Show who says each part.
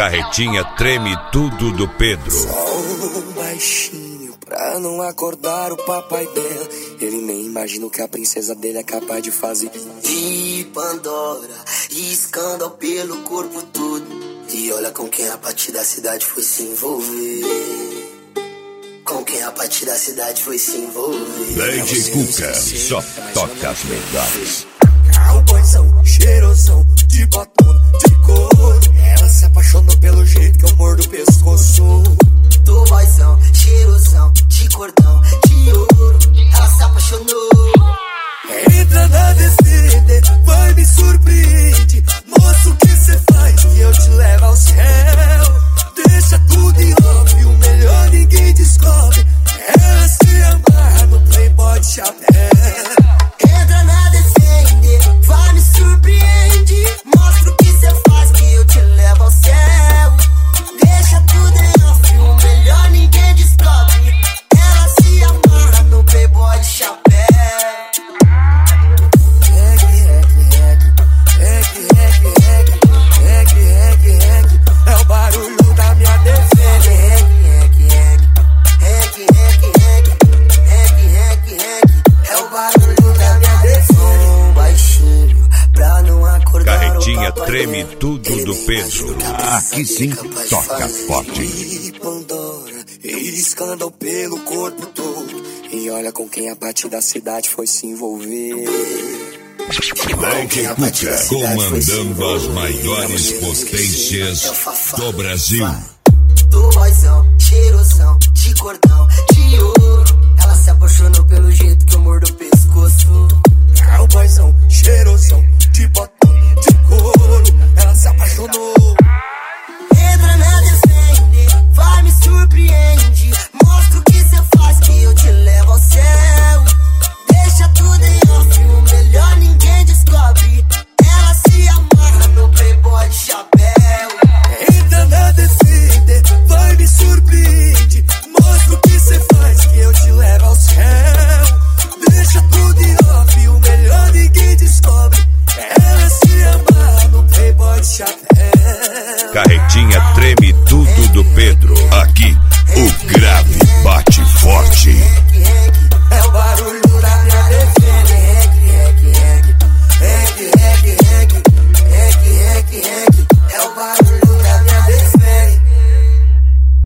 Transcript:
Speaker 1: Carretinha treme tudo do Pedro.
Speaker 2: Só baixinho pra não acordar o papai dela. Ele nem imagina o que a princesa dele é capaz de fazer.
Speaker 3: E Pandora, e escândalo pelo corpo todo. E olha com quem a partir da cidade foi se envolver. Com quem a partir da cidade foi se envolver.
Speaker 1: Lady Cuca, só toca as melhores.
Speaker 2: Cowboyzão, cheirosão, de botona, de couro. Ela se apaixonou pelo jeito que eu mordo o pescoço.
Speaker 3: Do boyzão, cheirosão, de cordão, de ouro. Ela se apaixonou.
Speaker 2: Entra na descida, vai me surpreende. Mostra o que cê faz que eu te levo ao céu. Deixa tudo em off, o melhor ninguém descobre. Ela se amarra no playboy de chapéu.
Speaker 3: Entra na descende, vai me surpreende. Mostra o que cê faz que eu te levo ao céu. Deixa tudo em off, o melhor ninguém descobre. Ela se amarra no playboy de chapéu.
Speaker 2: É o barulho da minha defesa.
Speaker 3: É o barulho da minha defesa. Baixinho, pra não acordar.
Speaker 1: Carretinha treme tudo do Pedro. Aqui sim, toca forte.
Speaker 2: E Pandora, e escândalo pelo corpo todo. E olha com quem a partir da cidade foi se envolver.
Speaker 1: Lady Cuca, comandando as maiores potências do Brasil.
Speaker 3: Do boyzão, cheirosão, de cordão, de ouro. Ela se apaixonou pelo jeito que eu mordo o pescoço.
Speaker 2: Cowboyzão, cheirosão.